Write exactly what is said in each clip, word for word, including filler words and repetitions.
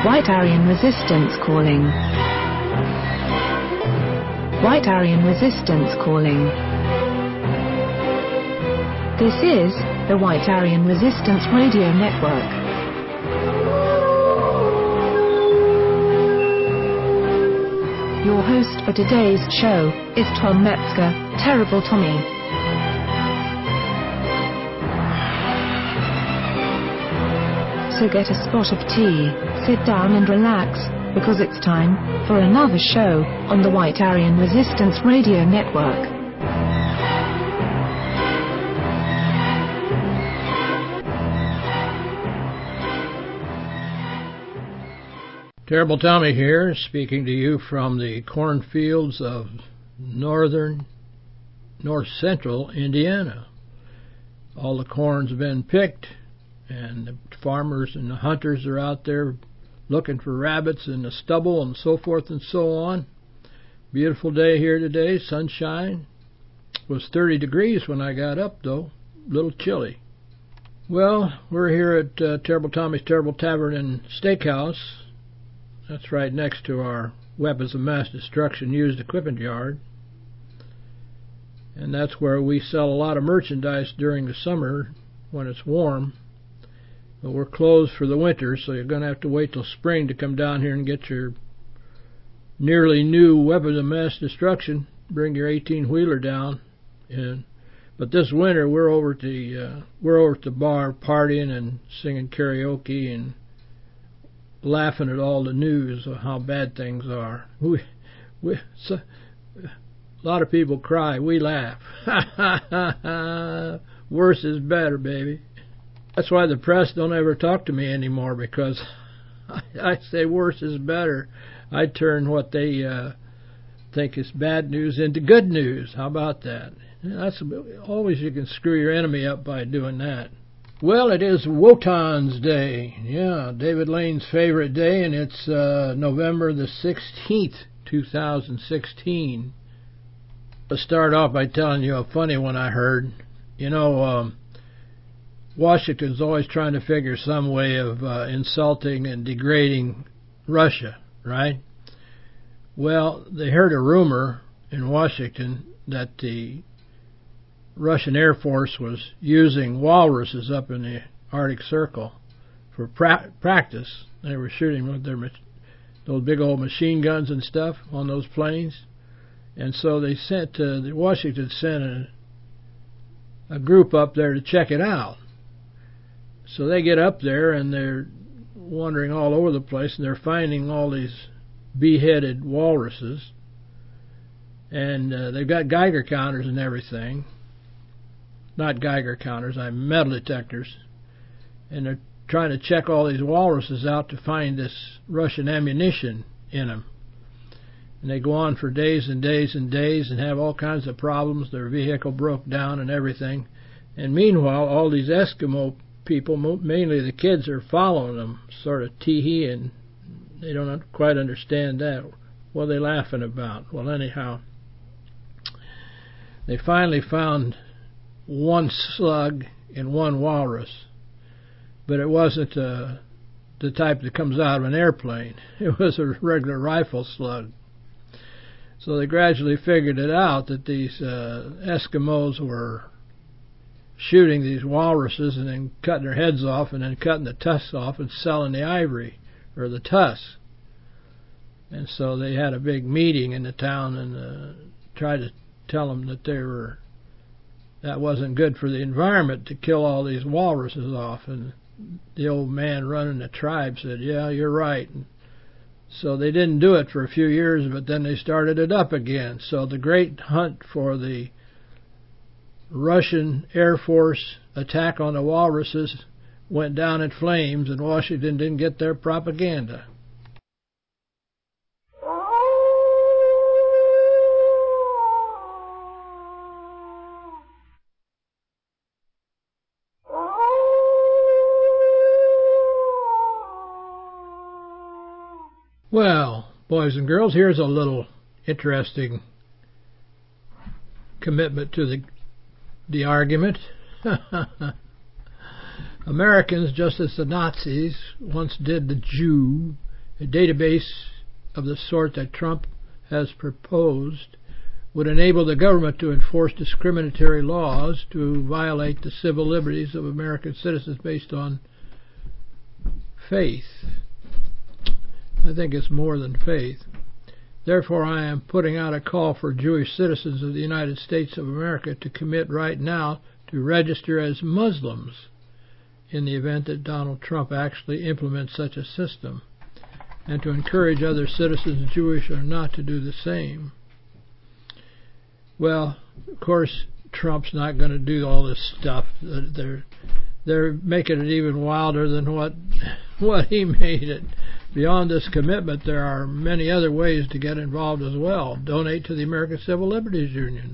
White Aryan Resistance calling. White Aryan Resistance calling. This is the White Aryan Resistance Radio Network. Your host for today's show is Tom Metzger, Terrible Tommy. So get a spot of tea, sit down and relax, because it's time for another show on the White Aryan Resistance Radio Network. Terrible Tommy here, speaking to you from the cornfields of northern, north central Indiana. All the corn's been picked, and the farmers and the hunters are out there looking for rabbits in the stubble and so forth and so on. Beautiful day here today, sunshine. It was thirty degrees when I got up, though. A little chilly. Well, we're here at uh, Terrible Tommy's Terrible Tavern and Steakhouse. That's right next to our Weapons of Mass Destruction used equipment yard. And that's where we sell a lot of merchandise during the summer when it's warm. But we're closed for the winter, so you're going to have to wait till spring to come down here and get your nearly new Weapons of Mass Destruction. Bring your eighteen-wheeler down. And, but this winter, we're over at the uh, we're over at the bar partying and singing karaoke and laughing at all the news of how bad things are. We, we, so, a lot of people cry. We laugh. Worse is better, baby. That's why the press don't ever talk to me anymore, because I, I say worse is better. I turn what they uh, think is bad news into good news. How about that? That's always, you can screw your enemy up by doing that. Well, it is Wotan's Day. Yeah, David Lane's favorite day, and it's uh, November the sixteenth, two thousand sixteen. I'll start off by telling you a funny one I heard. You know, um, Washington's always trying to figure some way of uh, insulting and degrading Russia, right? Well, they heard a rumor in Washington that the Russian Air Force was using walruses up in the Arctic Circle for pra- practice. They were shooting with their those big old machine guns and stuff on those planes. And so they sent, uh, the Washington sent a, a group up there to check it out. So they get up there and they're wandering all over the place, and they're finding all these beheaded walruses. And uh, they've got Geiger counters and everything. Not Geiger counters, I'm metal detectors. And they're trying to check all these walruses out to find this Russian ammunition in them. And they go on for days and days and days and have all kinds of problems. Their vehicle broke down and everything. And meanwhile, all these Eskimo people, mainly the kids, are following them, sort of tee-hee, and they don't quite understand that. What are they laughing about? Well, anyhow, they finally found one slug in one walrus, but it wasn't uh, the type that comes out of an airplane. It was a regular rifle slug. So they gradually figured it out that these uh, Eskimos were shooting these walruses and then cutting their heads off and then cutting the tusks off and selling the ivory, or the tusks. And so they had a big meeting in the town and uh, tried to tell them that they were that wasn't good for the environment to kill all these walruses off. And the old man running the tribe said, yeah, you're right. And so they didn't do it for a few years, but then they started it up again. So the great hunt for the Russian Air Force attack on the walruses went down in flames, and Washington didn't get their propaganda. Well, boys and girls, here's a little interesting commitment to the the argument. Americans, just as the Nazis once did the Jew, A database of the sort that Trump has proposed would enable the government to enforce discriminatory laws to violate the civil liberties of American citizens based on faith. I think it's more than faith. Therefore, I am putting out a call for Jewish citizens of the United States of America to commit right now to register as Muslims in the event that Donald Trump actually implements such a system, and to encourage other citizens, Jewish or not, to do the same. Well, of course, Trump's not going to do all this stuff. They're they're making it even wilder than what what he made it. Beyond this commitment, there are many other ways to get involved as well. Donate to the American Civil Liberties Union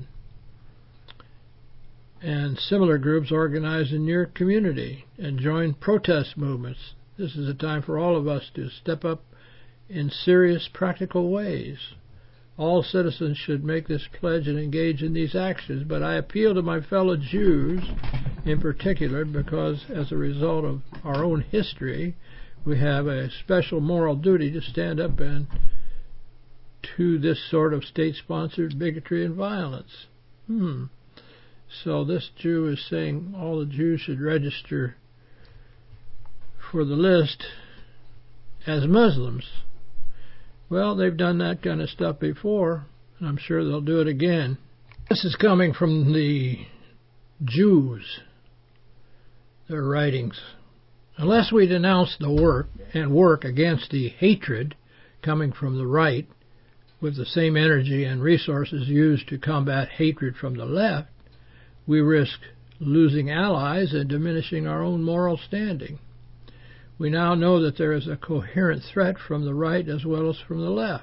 and similar groups organized in your community, and join protest movements. This is a time for all of us to step up in serious, practical ways. All citizens should make this pledge and engage in these actions, but I appeal to my fellow Jews in particular because, as a result of our own history, we have a special moral duty to stand up and to this sort of state-sponsored bigotry and violence. Hmm. So this Jew is saying all the Jews should register for the list as Muslims. Well, they've done that kind of stuff before, and I'm sure they'll do it again. This is coming from the Jews, their writings. Unless we denounce the work and work against the hatred coming from the right with the same energy and resources used to combat hatred from the left, we risk losing allies and diminishing our own moral standing. We now know that there is a coherent threat from the right as well as from the left.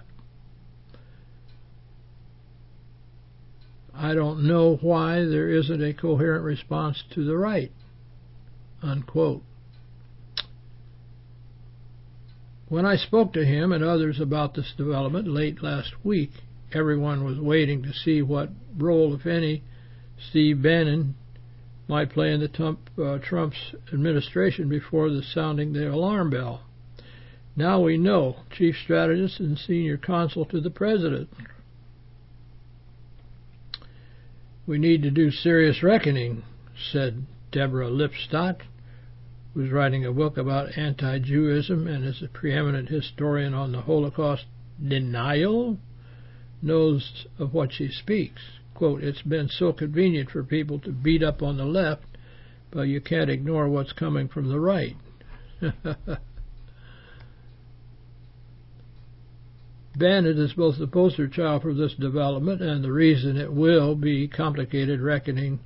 I don't know why there isn't a coherent response to the right. Unquote. When I spoke to him and others about this development late last week, everyone was waiting to see what role, if any, Steve Bannon might play in the Trump, uh, Trump's administration before the sounding the alarm bell. Now we know, chief strategist and senior counsel to the president. We need to do serious reckoning, said Deborah Lipstadt, who's writing a book about anti-Jewism and is a preeminent historian on the Holocaust denial, knows of what she speaks. Quote, it's been so convenient for people to beat up on the left, but you can't ignore what's coming from the right. Bannon is both the poster child for this development and the reason it will be complicated reckoning.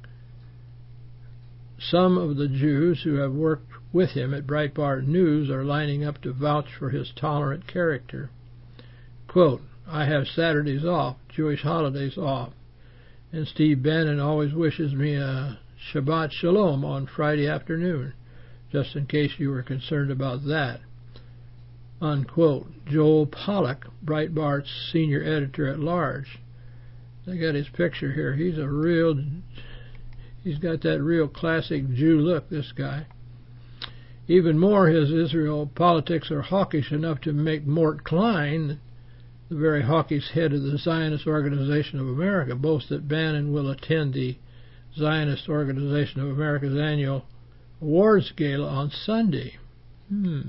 Some of the Jews who have worked with him at Breitbart News are lining up to vouch for his tolerant character. Quote, I have Saturdays off, Jewish holidays off, and Steve Bannon always wishes me a Shabbat Shalom on Friday afternoon, just in case you were concerned about that. Unquote. Joel Pollack, Breitbart's senior editor-at-large. I got his picture here. He's a real, he's got that real classic Jew look, this guy. Even more, his Israel politics are hawkish enough to make Mort Klein, the very hawkish head of the Zionist Organization of America, boasts that Bannon will attend the Zionist Organization of America's annual awards gala on Sunday. Hmm.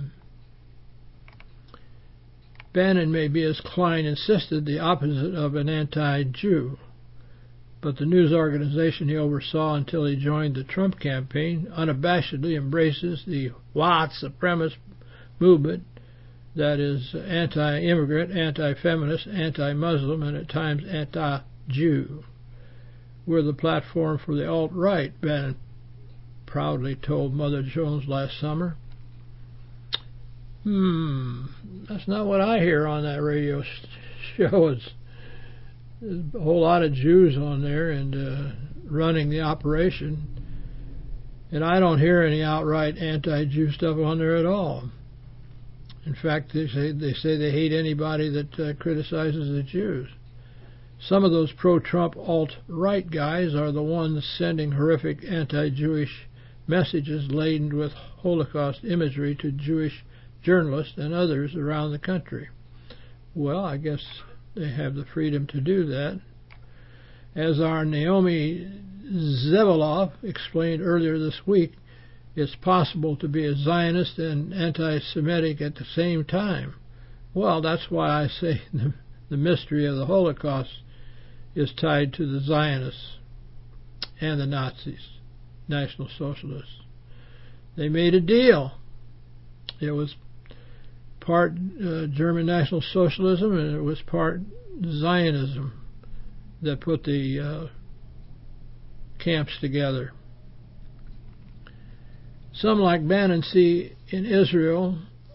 Bannon may be, as Klein insisted, the opposite of an anti-Jew, but the news organization he oversaw until he joined the Trump campaign unabashedly embraces the white supremacist movement that is anti-immigrant, anti-feminist, anti-Muslim, and at times anti-Jew. We're the platform for the alt-right, Bannon proudly told Mother Jones last summer. Hmm, that's not what I hear on that radio show. It's, there's a whole lot of Jews on there and uh, running the operation, and I don't hear any outright anti-Jew stuff on there at all. In fact, they say they say they hate anybody that uh, criticizes the Jews. Some of those pro-Trump alt-right guys are the ones sending horrific anti-Jewish messages laden with Holocaust imagery to Jewish journalists, and others around the country. Well, I guess they have the freedom to do that. As our Naomi Zevalov explained earlier this week, it's possible to be a Zionist and anti-Semitic at the same time. Well, that's why I say the, the mystery of the Holocaust is tied to the Zionists and the Nazis, National Socialists. They made a deal. It was part uh, German National Socialism and it was part Zionism that put the uh, camps together. Some, like Bannon, see in Israel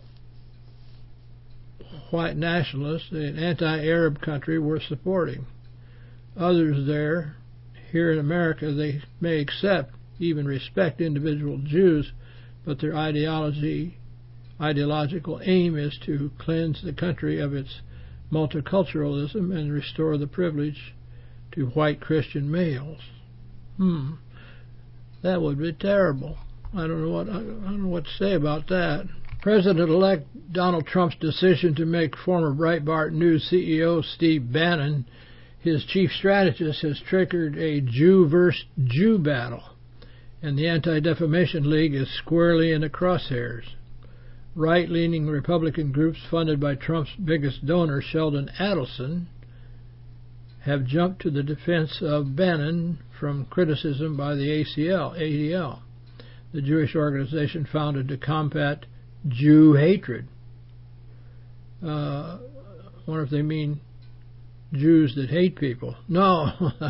white nationalists, an anti-Arab country worth supporting. Others there, here in America, they may accept, even respect individual Jews, but their ideology, ideological aim is to cleanse the country of its multiculturalism and restore the privilege to white Christian males. Hmm, that would be terrible. I don't know what I don't know what to say about that. President-elect Donald Trump's decision to make former Breitbart News C E O Steve Bannon his chief strategist has triggered a Jew versus Jew battle, and the Anti-Defamation League is squarely in the crosshairs. Right-leaning Republican groups funded by Trump's biggest donor, Sheldon Adelson, have jumped to the defense of Bannon from criticism by the A C L, A D L, the Jewish organization founded to combat Jew hatred. Uh, I wonder if they mean Jews that hate people. No.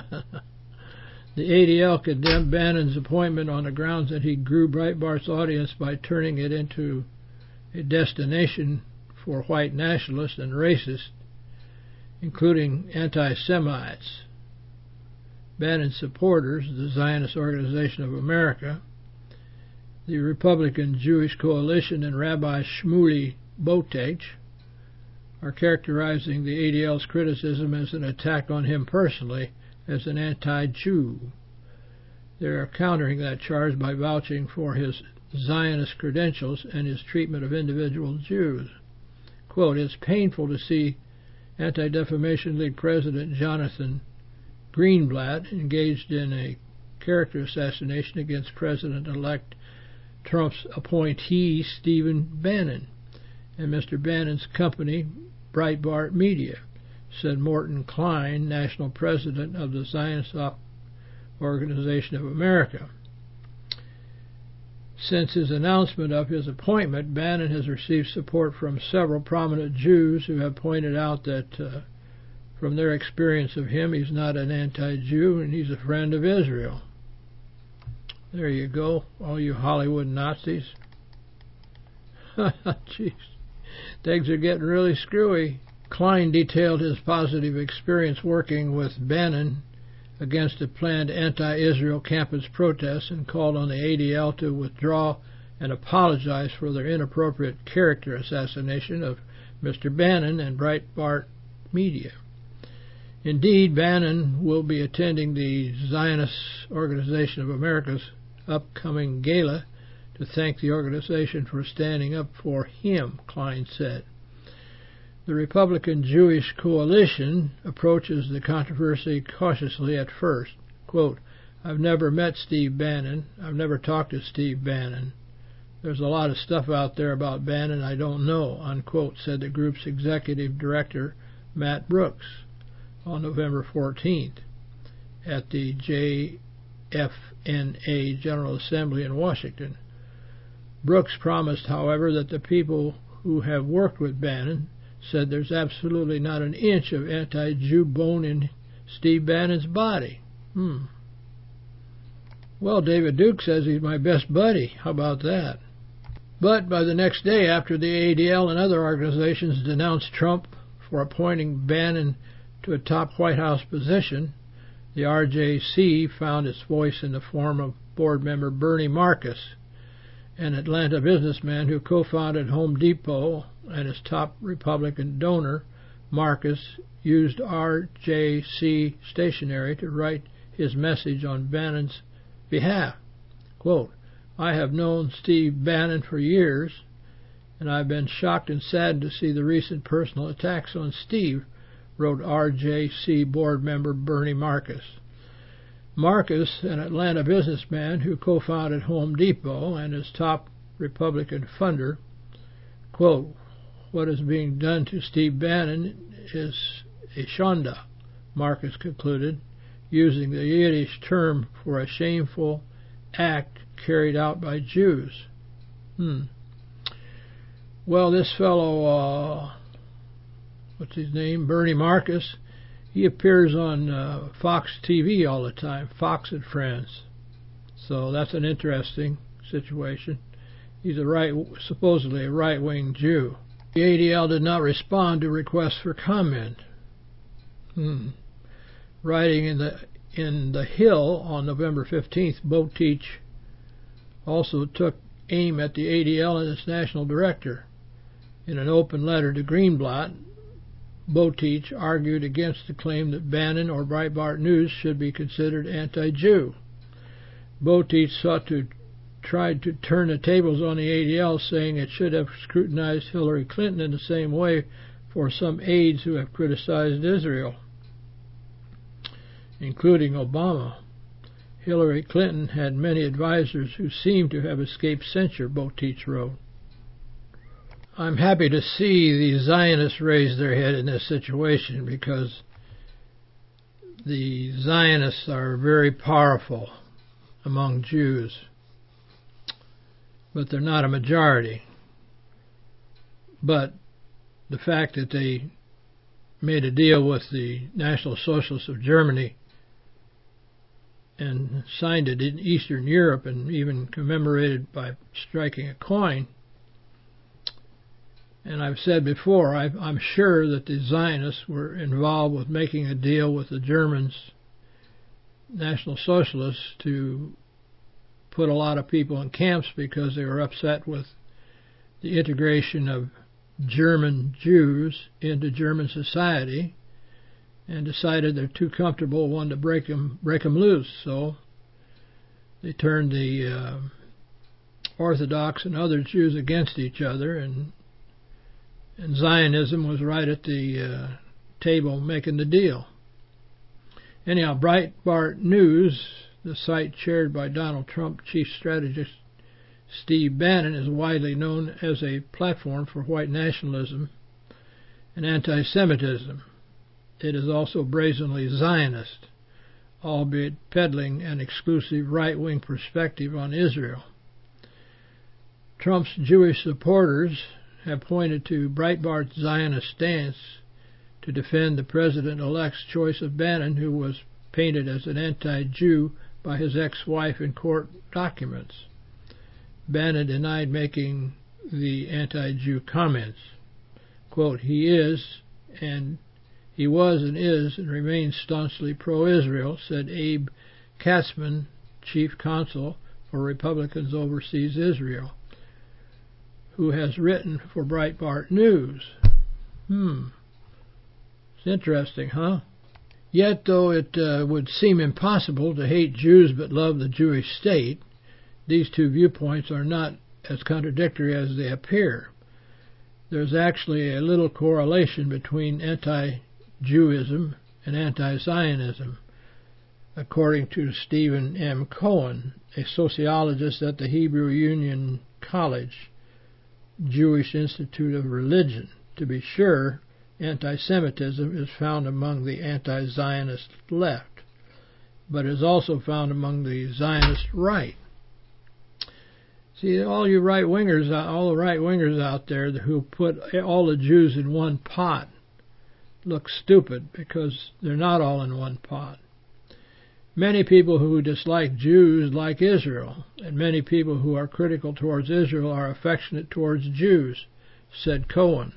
The A D L condemned Bannon's appointment on the grounds that he grew Breitbart's audience by turning it into a destination for white nationalists and racists, including anti-Semites. Bannon's supporters, the Zionist Organization of America, the Republican Jewish Coalition, and Rabbi Shmuley Boteach are characterizing the A D L's criticism as an attack on him personally as an anti-Jew. They are countering that charge by vouching for his Zionist credentials and his treatment of individual Jews. Quote, "It's painful to see Anti-Defamation League President Jonathan Greenblatt engaged in a character assassination against President-elect Trump's appointee, Stephen Bannon, and Mister Bannon's company, Breitbart Media," said Morton Klein, national president of the Zionist Organization of America. Since his announcement of his appointment, Bannon has received support from several prominent Jews who have pointed out that, uh, from their experience of him, he's not an anti-Jew and he's a friend of Israel. There you go, all you Hollywood Nazis. Jeez, things are getting really screwy. Klein detailed his positive experience working with Bannon against a planned anti-Israel campus protests and called on the A D L to withdraw and apologize for their inappropriate character assassination of Mister Bannon and Breitbart Media. Indeed, Bannon will be attending the Zionist Organization of America's upcoming gala to thank the organization for standing up for him, Klein said. The Republican Jewish Coalition approaches the controversy cautiously at first. Quote, "I've never met Steve Bannon. I've never talked to Steve Bannon. There's a lot of stuff out there about Bannon I don't know," unquote, said the group's executive director, Matt Brooks, on November fourteenth at the J F N A General Assembly in Washington. Brooks promised, however, that the people who have worked with Bannon said there's absolutely not an inch of anti-Jew bone in Steve Bannon's body. Hmm. Well, David Duke says he's my best buddy. How about that? But by the next day, after the A D L and other organizations denounced Trump for appointing Bannon to a top White House position, the R J C found its voice in the form of board member Bernie Marcus, an Atlanta businessman who co-founded Home Depot, and his top Republican donor, Marcus, used R J C stationery to write his message on Bannon's behalf. Quote, "I have known Steve Bannon for years, and I've been shocked and saddened to see the recent personal attacks on Steve, wrote R J C board member Bernie Marcus. Marcus, an Atlanta businessman who co-founded Home Depot and is top Republican funder, quote, "What is being done to Steve Bannon is a shonda," Marcus concluded, using the Yiddish term for a shameful act carried out by Jews. Hmm. Well, this fellow, uh, what's his name, Bernie Marcus, he appears on uh, Fox T V all the time, Fox and Friends. So that's an interesting situation. He's a right, supposedly a right-wing Jew. The A D L did not respond to requests for comment. Hmm. Writing in the in the Hill on November fifteenth, Botich also took aim at the A D L and its national director. In an open letter to Greenblatt, Botich argued against the claim that Bannon or Breitbart News should be considered anti-Jew. Botich sought to try to turn the tables on the A D L, saying it should have scrutinized Hillary Clinton in the same way for some aides who have criticized Israel, including Obama. Hillary Clinton had many advisors who seemed to have escaped censure, Botich wrote. I'm happy to see the Zionists raise their head in this situation because the Zionists are very powerful among Jews, but they're not a majority. But the fact that they made a deal with the National Socialists of Germany and signed it in Eastern Europe and even commemorated by striking a coin. And I've said before, I've, I'm sure that the Zionists were involved with making a deal with the Germans, National Socialists, to put a lot of people in camps because they were upset with the integration of German Jews into German society, and decided they're too comfortable, wanted to break them, break them loose. So they turned the uh, Orthodox and other Jews against each other, and, and Zionism was right at the uh, table making the deal. Anyhow, Breitbart News, the site chaired by Donald Trump chief strategist Steve Bannon, is widely known as a platform for white nationalism and anti-Semitism. It is also brazenly Zionist, albeit peddling an exclusive right-wing perspective on Israel. Trump's Jewish supporters have pointed to Breitbart's Zionist stance to defend the president-elect's choice of Bannon, who was painted as an anti-Jew by his ex-wife in court documents. Bannon denied making the anti-Jew comments. Quote, he is, and he was and is and remains staunchly pro-Israel, said Abe Katzman, chief counsel for Republicans Overseas Israel, who has written for Breitbart News. Hmm. It's interesting, huh? Yet, though it uh, would seem impossible to hate Jews but love the Jewish state, these two viewpoints are not as contradictory as they appear. There's actually a little correlation between anti-Jewism and anti-Zionism, according to Stephen M. Cohen, a sociologist at the Hebrew Union College, Jewish Institute of Religion. To be sure, anti-Semitism is found among the anti-Zionist left, but is also found among the Zionist right. See, all you right-wingers, all the right-wingers out there who put all the Jews in one pot look stupid because they're not all in one pot. Many people who dislike Jews like Israel, and many people who are critical towards Israel are affectionate towards Jews, said Cohen.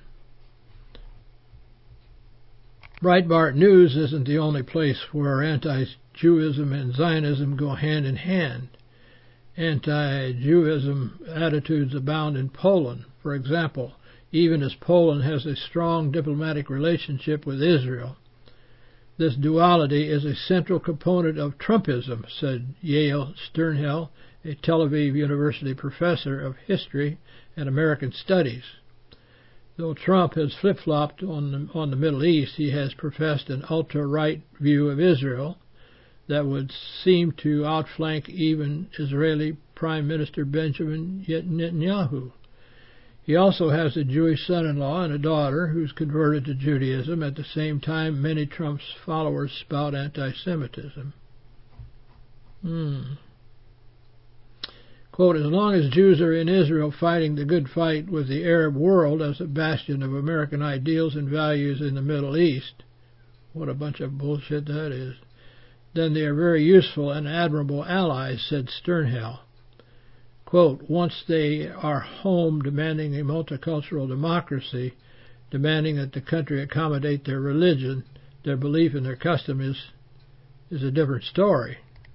Breitbart News isn't the only place where anti-Jewism and Zionism go hand in hand. Anti-Jewism attitudes abound in Poland, for example, even as Poland has a strong diplomatic relationship with Israel. This duality is a central component of Trumpism, said Yael Sternhell, a Tel Aviv University professor of history and American studies. Though Trump has flip-flopped on the, on the Middle East, he has professed an ultra-right view of Israel that would seem to outflank even Israeli Prime Minister Benjamin Netanyahu. He also has a Jewish son-in-law and a daughter who's converted to Judaism. At the same time, many Trump's followers spout anti-Semitism. Hmm. Quote, as long as Jews are in Israel fighting the good fight with the Arab world as a bastion of American ideals and values in the Middle East, what a bunch of bullshit that is, then they are very useful and admirable allies, said Sternhell. Quote, once they are home demanding a multicultural democracy, demanding that the country accommodate their religion, their belief and their custom is, is a different story.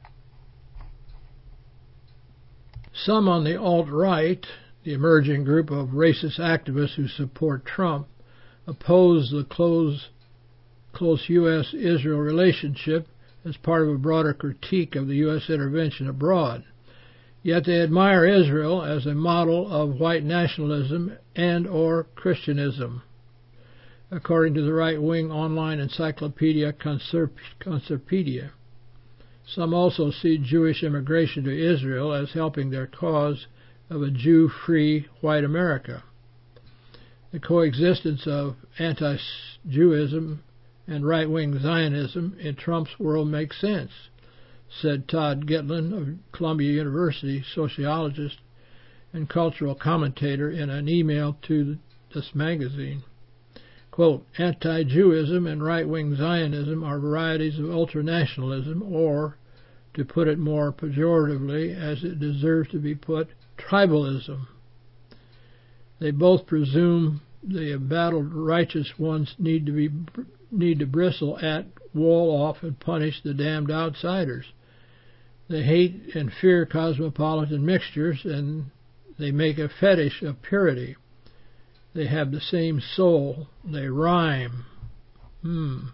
Some on the alt-right, the emerging group of racist activists who support Trump, oppose the close, close U S Israel relationship as part of a broader critique of the U S intervention abroad. Yet they admire Israel as a model of white nationalism and or Christianism. According to the right-wing online encyclopedia Concerpedia, some also see Jewish immigration to Israel as helping their cause of a Jew-free white America. The coexistence of anti-Jewism and right-wing Zionism in Trump's world makes sense, said Todd Gitlin of Columbia University, sociologist and cultural commentator, in an email to this magazine. Quote, anti-Jewism and right-wing Zionism are varieties of ultranationalism, or, to put it more pejoratively, as it deserves to be put, tribalism. They both presume the embattled righteous ones need to be need to bristle at, wall off, and punish the damned outsiders. They hate and fear cosmopolitan mixtures, and they make a fetish of purity. They have the same soul. They rhyme. Hmm.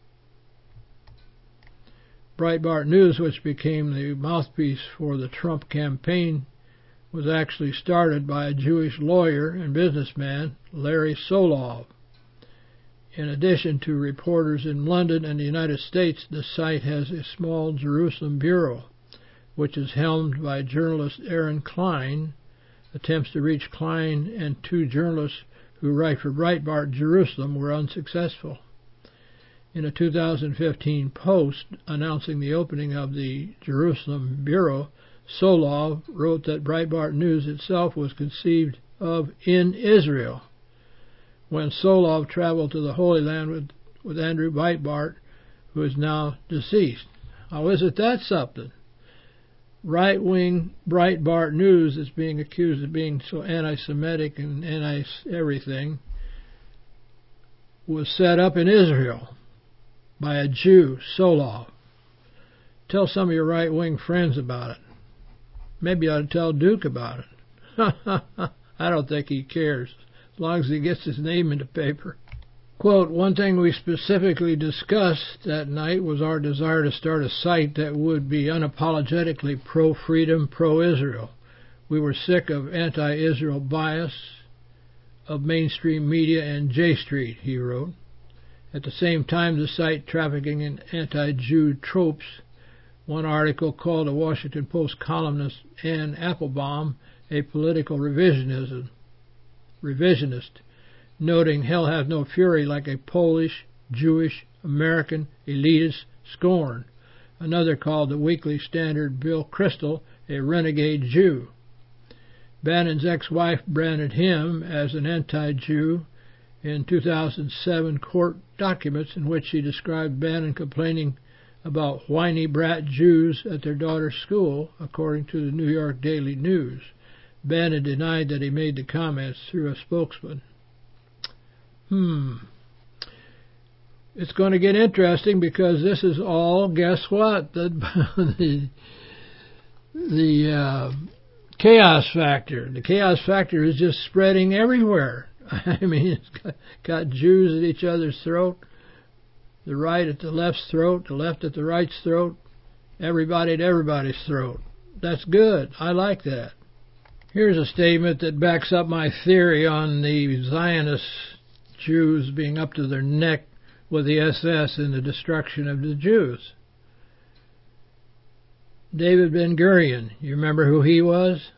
Breitbart News, which became the mouthpiece for the Trump campaign, was actually started by a Jewish lawyer and businessman, Larry Solov. In addition to reporters in London and the United States, the site has a small Jerusalem bureau, which is helmed by journalist Aaron Klein. Attempts to reach Klein and two journalists who write for Breitbart Jerusalem were unsuccessful. In a two thousand fifteen post announcing the opening of the Jerusalem bureau, Solov wrote that Breitbart News itself was conceived of in Israel. When Solov traveled to the Holy Land with, with Andrew Breitbart, who is now deceased. How is it that's something? Right-wing Breitbart News is being accused of being so anti-Semitic and anti-everything, was set up in Israel by a Jew, Solov. Tell some of your right-wing friends about it. Maybe you ought to tell Duke about it. I don't think he cares, as long as he gets his name in the paper. Quote, one thing we specifically discussed that night was our desire to start a site that would be unapologetically pro-freedom, pro-Israel. We were sick of anti-Israel bias of mainstream media and J Street, he wrote. At the same time, the site trafficking in anti-Jew tropes. One article called a Washington Post columnist Ann Applebaum a political revisionism, revisionist, noting hell has no fury like a Polish, Jewish, American, elitist scorn. Another called the Weekly Standard Bill Kristol a renegade Jew. Bannon's ex-wife branded him as an anti-Jew in two thousand seven court documents in which she described Bannon complaining about whiny brat Jews at their daughter's school, according to the New York Daily News. Bannon denied that he made the comments through a spokesman. Hmm. It's going to get interesting because this is all, guess what? The the, the uh, chaos factor. The chaos factor is just spreading everywhere. I mean, it's got, got Jews at each other's throat. the right at the left's throat, the left at the right's throat, everybody at everybody's throat. That's good. I like that. Here's a statement that backs up my theory on the Zionist Jews being up to their neck with the S S in the destruction of the Jews. David Ben-Gurion, you remember who he was?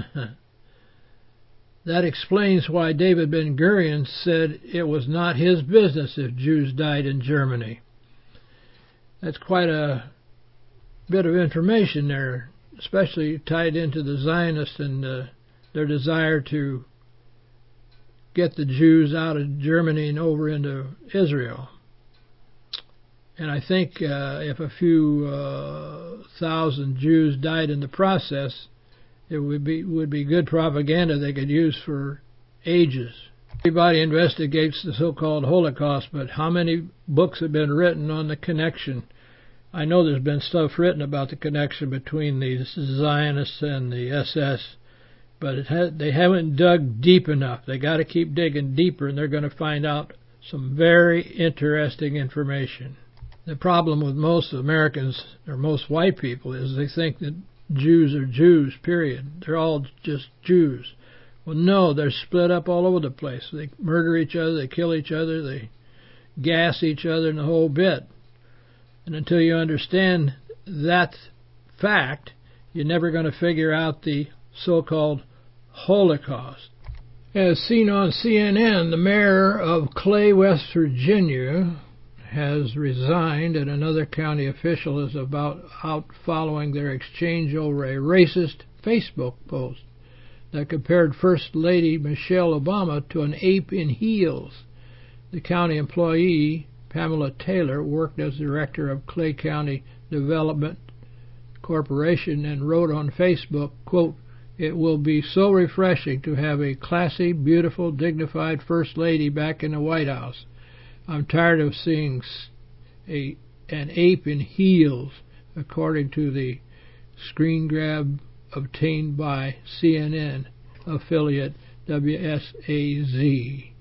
That explains why David Ben-Gurion said it was not his business if Jews died in Germany. That's quite a bit of information there, especially tied into the Zionists and uh, their desire to get the Jews out of Germany and over into Israel. And I think uh, if a few uh, thousand Jews died in the process, it would be would be good propaganda they could use for ages. Everybody investigates the so-called Holocaust, but how many books have been written on the connection? I know there's been stuff written about the connection between the Zionists and the S S, but it ha- they haven't dug deep enough. They got to keep digging deeper, and they're going to find out some very interesting information. The problem with most Americans, or most white people, is they think that Jews are Jews, period. They're all just Jews. Well, no, they're split up all over the place. They murder each other, they kill each other, they gas each other, and the whole bit. And until you understand that fact, you're never going to figure out the so-called Holocaust. As seen on C N N, the mayor of Clay, West Virginia, has resigned, and another county official is about out following their exchange over a racist Facebook post that compared First Lady Michelle Obama to an ape in heels. The county employee, Pamela Taylor, worked as director of Clay County Development Corporation and wrote on Facebook, quote, "It will be so refreshing to have a classy, beautiful, dignified First Lady back in the White House. I'm tired of seeing a an ape in heels," according to the screen grab obtained by C N N affiliate W S A Z.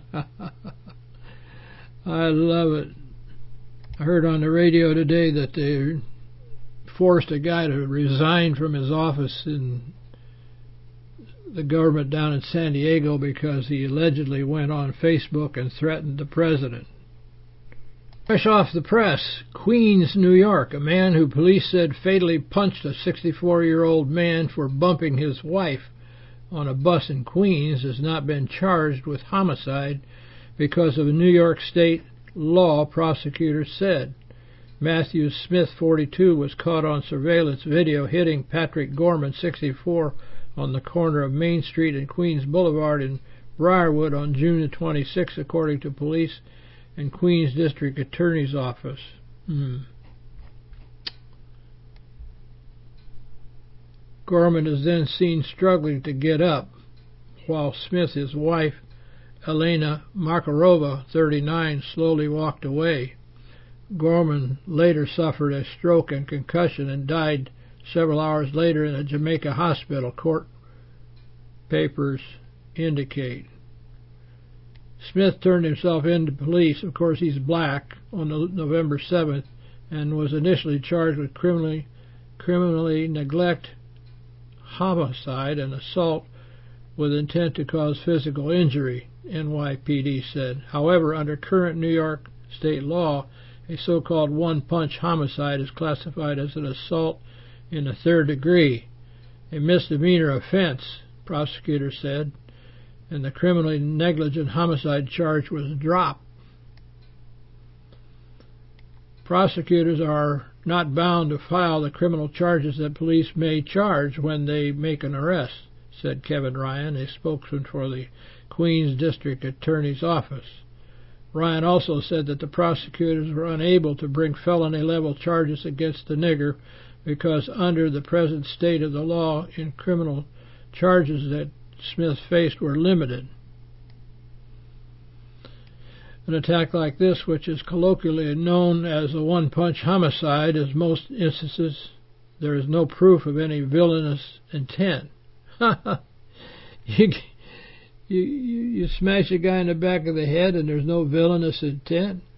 I love it. I heard on the radio today that they forced a guy to resign from his office in the government down in San Diego because he allegedly went on Facebook and threatened the president. Fresh off the press, Queens, New York, a man who police said fatally punched a sixty-four-year-old man for bumping his wife on a bus in Queens has not been charged with homicide because of a New York State law, prosecutors said. Matthew Smith, forty-two, was caught on surveillance video hitting Patrick Gorman, sixty-four, on the corner of Main Street and Queens Boulevard in Briarwood on June the twenty-sixth, according to police and Queens District Attorney's Office. Hmm. Gorman is then seen struggling to get up, while Smith, his wife, Elena Makarova, thirty-nine, slowly walked away. Gorman later suffered a stroke and concussion and died several hours later in a Jamaica hospital, court papers indicate. Smith turned himself in to police, of course he's black, on November seventh, and was initially charged with criminally, criminally neglect, homicide, and assault with intent to cause physical injury, N Y P D said. However, under current New York state law, a so-called one-punch homicide is classified as an assault in the third degree, a misdemeanor offense, prosecutors said, and the criminally negligent homicide charge was dropped. Prosecutors are not bound to file the criminal charges that police may charge when they make an arrest, said Kevin Ryan, a spokesman for the Queens District Attorney's Office. Ryan also said that the prosecutors were unable to bring felony-level charges against the nigger because under the present state of the law in criminal charges that Smith faced were limited. An attack like this, which is colloquially known as a one-punch homicide, in most instances there is no proof of any villainous intent. you, you, you smash a guy in the back of the head and there's no villainous intent?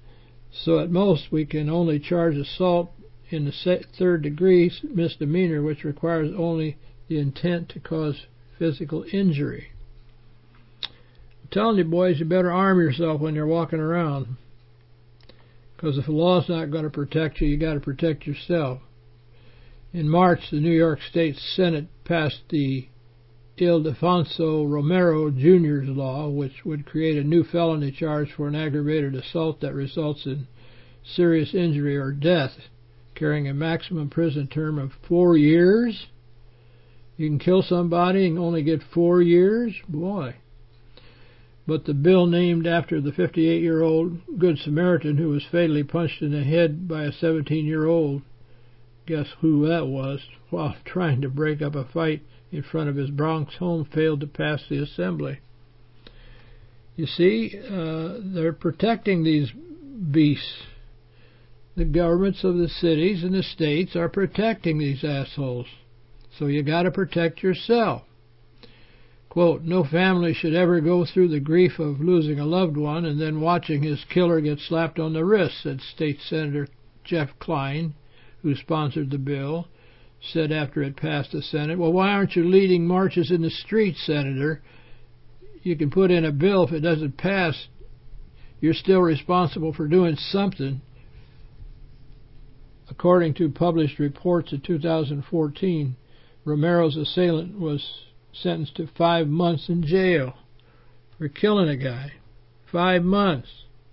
So at most we can only charge assault in the third degree misdemeanor, which requires only the intent to cause physical injury. I'm telling you, boys, you better arm yourself when you're walking around, because if the law's not going to protect you, you got to protect yourself. In March, the New York State Senate passed the Ildefonso Romero Junior's law, which would create a new felony charge for an aggravated assault that results in serious injury or death, carrying a maximum prison term of four years. You can kill somebody and only get four years? Boy. But the bill named after the fifty-eight-year-old Good Samaritan who was fatally punched in the head by a seventeen-year-old, guess who that was, while trying to break up a fight in front of his Bronx home, failed to pass the assembly. You see, uh, they're protecting these beasts. The governments of the cities and the states are protecting these assholes. So you got to protect yourself. Quote, no family should ever go through the grief of losing a loved one and then watching his killer get slapped on the wrist, said State Senator Jeff Klein, who sponsored the bill, said after it passed the Senate, well, why aren't you leading marches in the streets, Senator? You can put in a bill. If it doesn't pass, you're still responsible for doing something. According to published reports in two thousand fourteen, Romero's assailant was sentenced to five months in jail for killing a guy. Five months.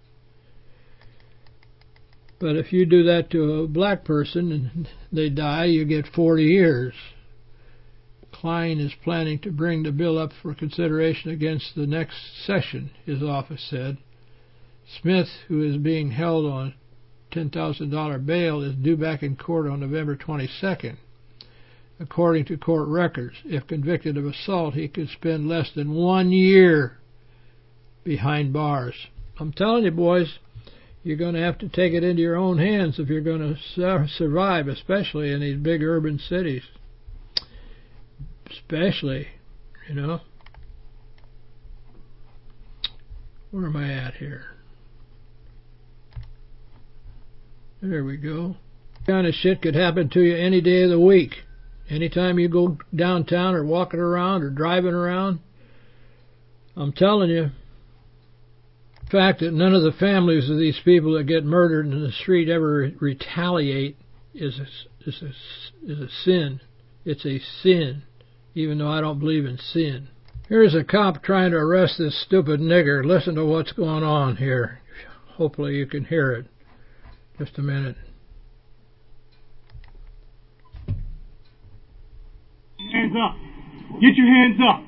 But if you do that to a black person and they die, you get forty years. Klein is planning to bring the bill up for consideration against the next session, his office said. Smith, who is being held on ten thousand dollars bail, is due back in court on November twenty-second. According to court records, if convicted of assault, he could spend less than one year behind bars. I'm telling you, boys, you're going to have to take it into your own hands if you're going to su- survive, especially in these big urban cities. Especially, you know. Where am I at here? There we go. This kind of shit could happen to you any day of the week. Anytime you go downtown or walking around or driving around. I'm telling you. The fact that none of the families of these people that get murdered in the street ever retaliate is a, is a, is a sin. It's a sin, even though I don't believe in sin. Here's a cop trying to arrest this stupid nigger. Listen to what's going on here. Hopefully you can hear it. Just a minute. Hands up. Get your hands up.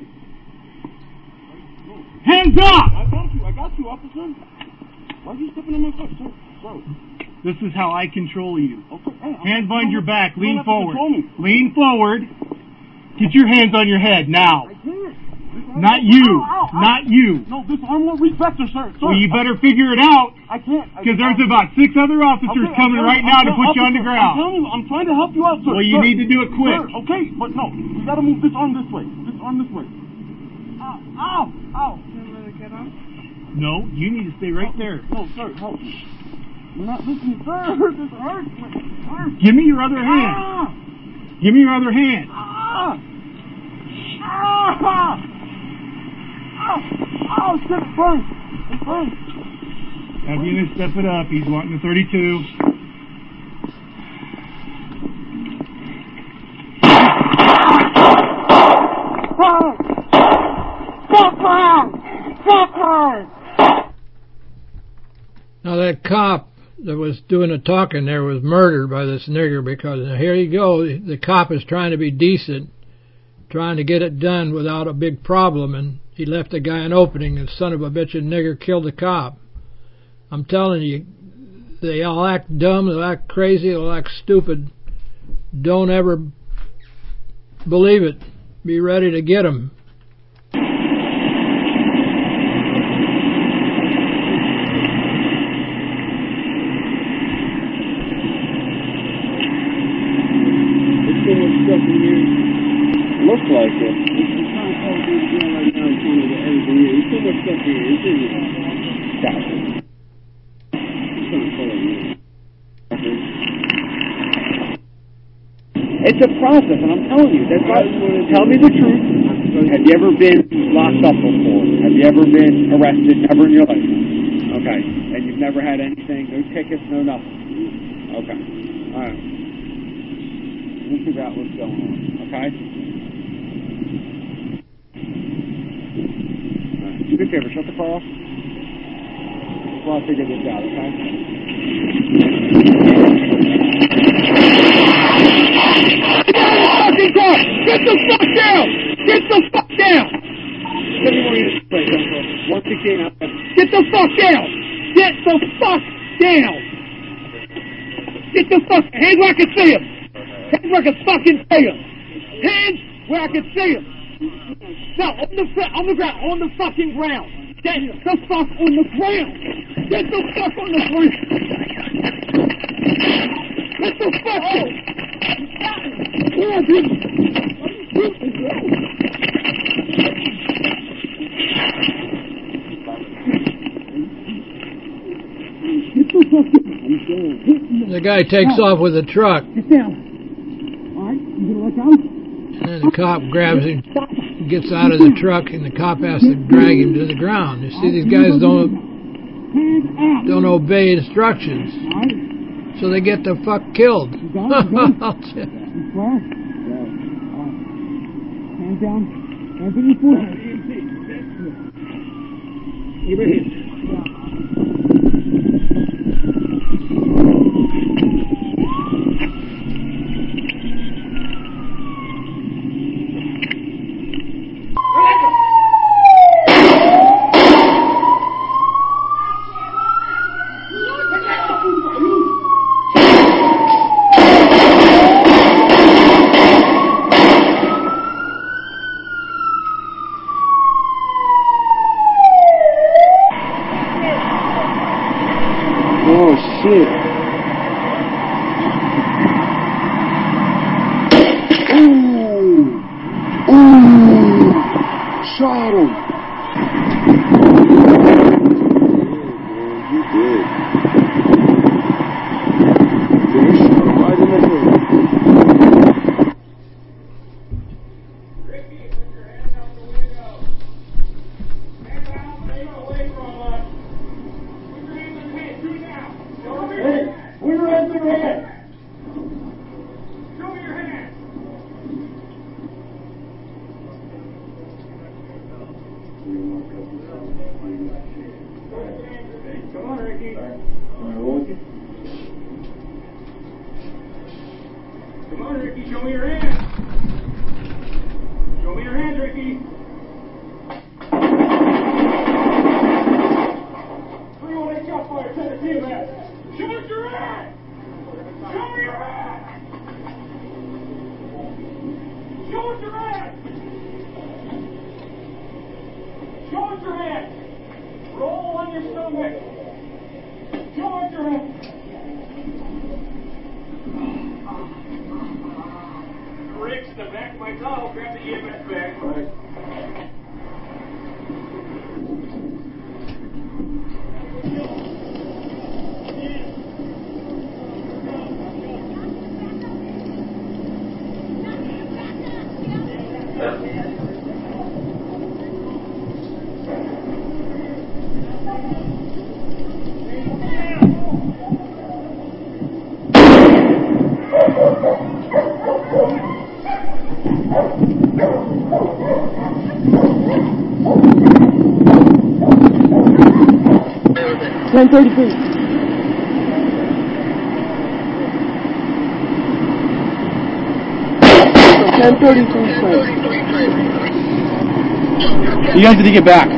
Hands up! I got you. I got you, officer. Why are you stepping on my foot, sir? Sir. This is how I control you. Okay. Hey, hands behind your back. Lean forward. Lean forward. Get your hands on your head now. I can't. Not you. Ow, ow, ow. Not you. No, this arm won't reach back there, sir. sir. Well, you better figure it out. I can't. Because there's about six other officers okay, coming right now to put you on the ground. I'm, you, I'm trying to help you out, sir. Well, you sir. need to do it quick. Sir, okay, but no. You got to move this arm this way. This arm this way. Ow. Ow. Ow. Can I really get on? No, you need to stay right no, there. No, sir, help me. You're not listening, sir. This hurts. This hurts. Give me your other hand. Ah. Give me your other hand. Ah. Ah. Ow! Ow! Shit, it burns! It burns! Have you to step it up. He's wanting the thirty-two. Now that cop that was doing the talking there was murdered by this nigger because here you go, the cop is trying to be decent, trying to get it done without a big problem, and he left the guy an opening, and son of a bitch, a nigger killed the cop. I'm telling you, they all act dumb, they act crazy, they act stupid. Don't ever believe it. Be ready to get them. Looks like it. It's kind of cold to be right now. It's kind of everything here. There's too much stuff here. It's in here. Stop. process, and I'm telling you, that's why, tell me the truth. Have you ever been locked up before? Have you ever been arrested? Never in your life. Okay. And you've never had anything, no tickets, no nothing. Okay. All right. Let me figure out what's going on. Okay? All right. Do me a favor, shut the car off. While I figure this out, okay? Get the fucking car! Get the fuck down! Get the fuck down! Let me want you to play, one sixteen out there. Get the fuck down! Get the fuck down! Get the fuck... Hands where I can see him! Hands where I can fucking see him! Hands where I can see him! No, on the, on the ground, on the fucking ground! Get the fuck on the ground! Get the fuck on the ground! Get the fuck out! Yeah, dude! The guy takes off with the truck. Get down. All right, you gonna let go? And then the cop grabs him, gets out of the truck, and the cop has to drag him to the ground. You see, these guys don't don't obey instructions, so they get the fuck killed. Hands down. Hands in your forehead. Give it here. Oh, shit. Ooh. Ooh. Shot him. You did. You shot him right in the head. Ricky, put your hands out the window. Hands out, stay away from us. Put your hands on your head. Do it now. Show me your hands. Put your hands on your head. Show me your hands. Come on, Ricky. Come on, Ricky. Show me your hands. Show me your hands, Ricky. three one eight shot fire, Tennessee, man. Show us your hands. Show me your hands. Show us your hands. Show us your hands. Roll on your stomach. Show us your hands. Rick's the back of my towel. Grab the E M S bag. All right. ten thirty feet. ten thirty-three feet. You guys need to get back.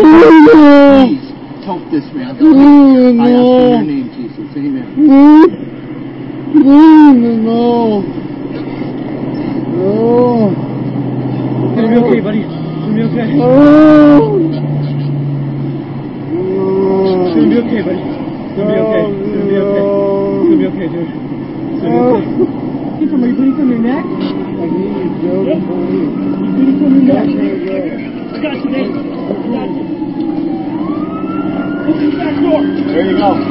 Please, help this man. I ask for your name, Jesus. Amen. No, no, no. It's gonna be okay, buddy. It's gonna be okay. No. It's gonna be okay, buddy. It's gonna be okay. It's gonna be okay. It's gonna be okay, dude. It's gonna be okay. Are you bleeding from your neck? I need you, Joe. Yep. You're bleeding from your neck. I got you, Nate. I got you. Open the back door. There you go.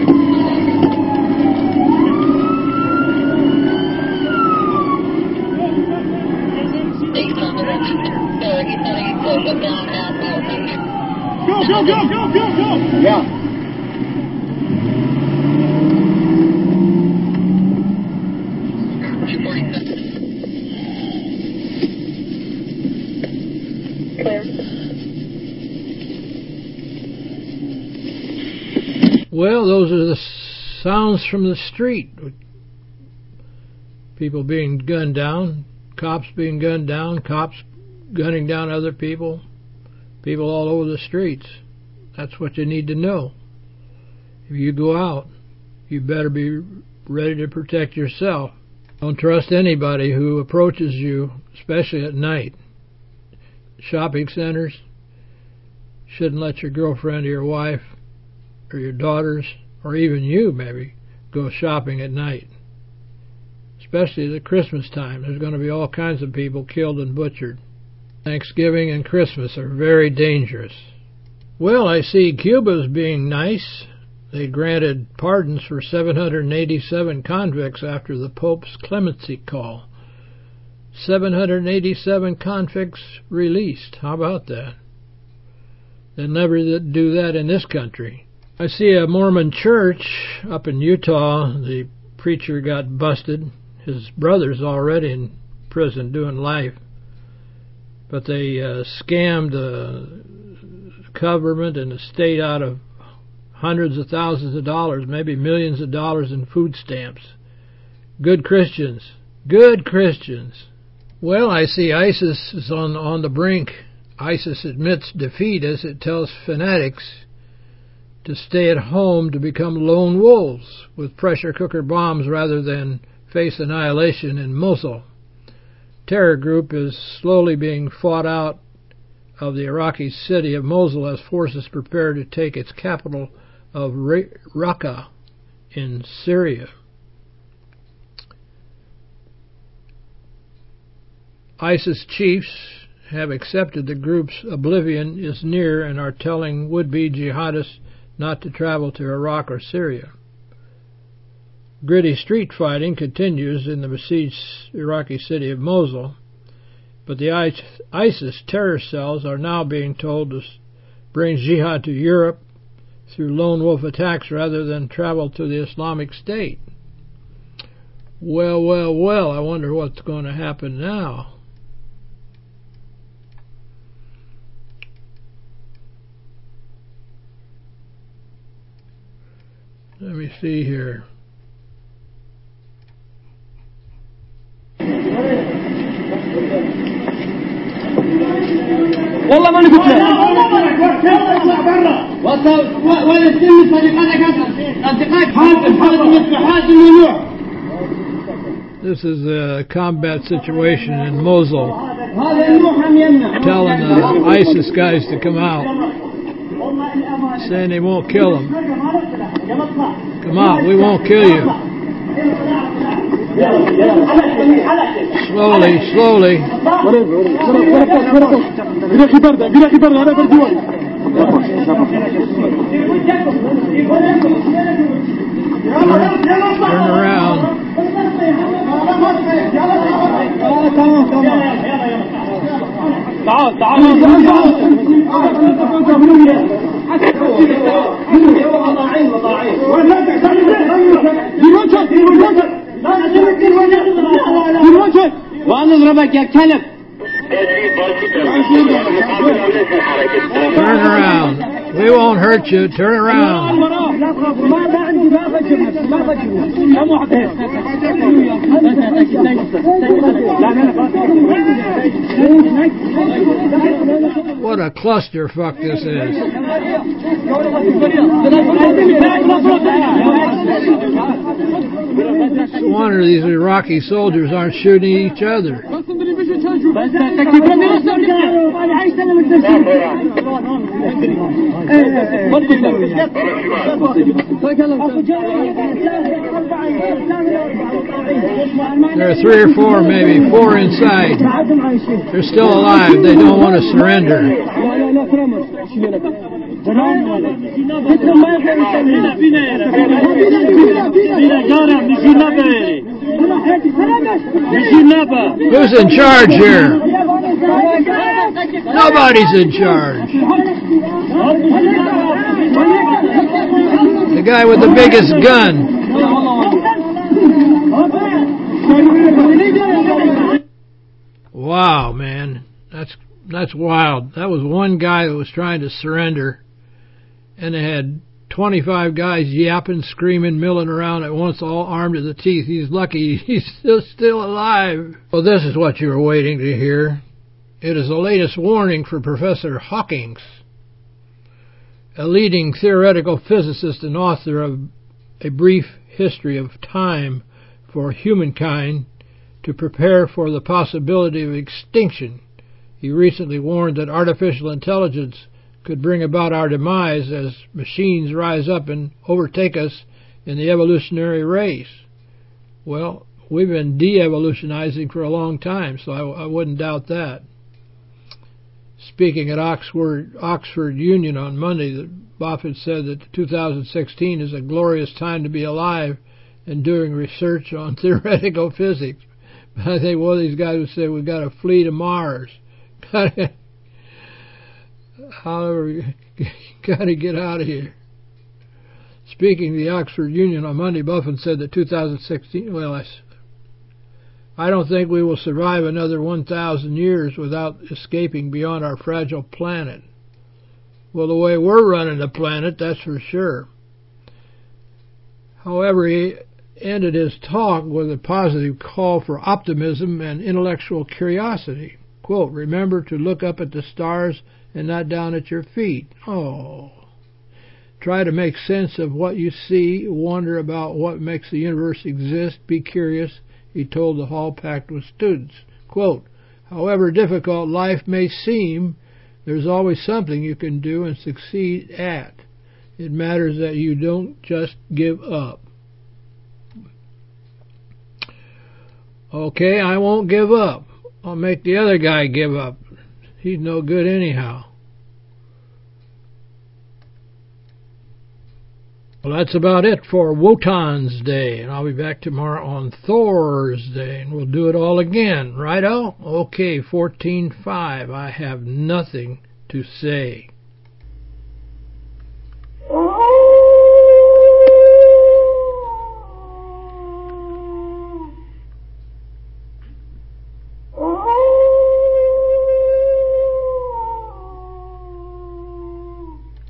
Go, go, go, go, go, go! Yeah. Well, those are the sounds from the street. People being gunned down, cops being gunned down, cops gunning down other people, people all over the streets. That's what you need to know. If you go out, you better be ready to protect yourself. Don't trust anybody who approaches you, especially at night. Shopping centers, shouldn't let your girlfriend or your wife or your daughters, or even you maybe, go shopping at night. Especially at Christmas time. There's going to be all kinds of people killed and butchered. Thanksgiving and Christmas are very dangerous. Well, I see Cuba's being nice. They granted pardons for seven hundred eighty-seven convicts after the Pope's clemency call. seven hundred eighty-seven convicts released. How about that? They'll never do that in this country. I see a Mormon church up in Utah. The preacher got busted. His brother's already in prison doing life. But they uh, scammed the government and the state out of hundreds of thousands of dollars, maybe millions of dollars in food stamps. Good Christians. Good Christians. Well, I see ISIS is on, on the brink. ISIS admits defeat as it tells fanatics to stay at home to become lone wolves with pressure cooker bombs rather than face annihilation in Mosul. Terror group is slowly being fought out of the Iraqi city of Mosul as forces prepare to take its capital of Raqqa in Syria. ISIS chiefs have accepted the group's oblivion is near and are telling would-be jihadists not to travel to Iraq or Syria. Gritty street fighting continues in the besieged Iraqi city of Mosul, but the ISIS terror cells are now being told to bring jihad to Europe through lone wolf attacks rather than travel to the Islamic State. Well, well, well, I wonder what's going to happen now. Let me see here. والله ما نقول لك اطلع برا ولا تسمي صديقاتك اصدقائك حازم حازم مثل حازم ممنوع. This is a combat situation in Mosul, telling the ISIS guys to come out, saying they won't kill them. Come out, we won't kill you. Slowly, slowly. Turn around. تعال تعال ونضربك يا كلب. Turn around. We won't hurt you. Turn around. What a clusterfuck this is. No wonder these Iraqi soldiers aren't shooting each other. There are three or four, maybe four inside. They're still alive. They don't want to surrender. Who's in charge here? Nobody's in charge. The guy with the biggest gun. Wow, man. That's that's wild. That was one guy that was trying to surrender, and they had twenty-five guys yapping, screaming, milling around at once, all armed to the teeth. He's lucky he's still, still alive. Well, this is what you were waiting to hear. It is the latest warning for Professor Hawking, a leading theoretical physicist and author of A Brief History of Time for Humankind, to prepare for the possibility of extinction. He recently warned that artificial intelligence could bring about our demise as machines rise up and overtake us in the evolutionary race. Well, we've been de-evolutionizing for a long time, so I, I wouldn't doubt that. Speaking at Oxford, Oxford Union on Monday, Buffett said that two thousand sixteen is a glorious time to be alive and doing research on theoretical physics. But I think one of these guys would say we've got to flee to Mars. However, you got to get out of here. Speaking to the Oxford Union on Monday, Buffett said that two thousand sixteen, well, I, I don't think we will survive another one thousand years without escaping beyond our fragile planet. Well, the way we're running the planet, that's for sure. However, he ended his talk with a positive call for optimism and intellectual curiosity. Quote, remember to look up at the stars and not down at your feet. Oh. Try to make sense of what you see, wonder about what makes the universe exist, be curious, he told the hall packed with students. Quote, however difficult life may seem, there's always something you can do and succeed at. It matters that you don't just give up. Okay, I won't give up. I'll make the other guy give up. He's no good anyhow. Well, that's about it for Wotan's Day, and I'll be back tomorrow on Thor's Day, and we'll do it all again, righto? Okay, fourteen five, I have nothing to say.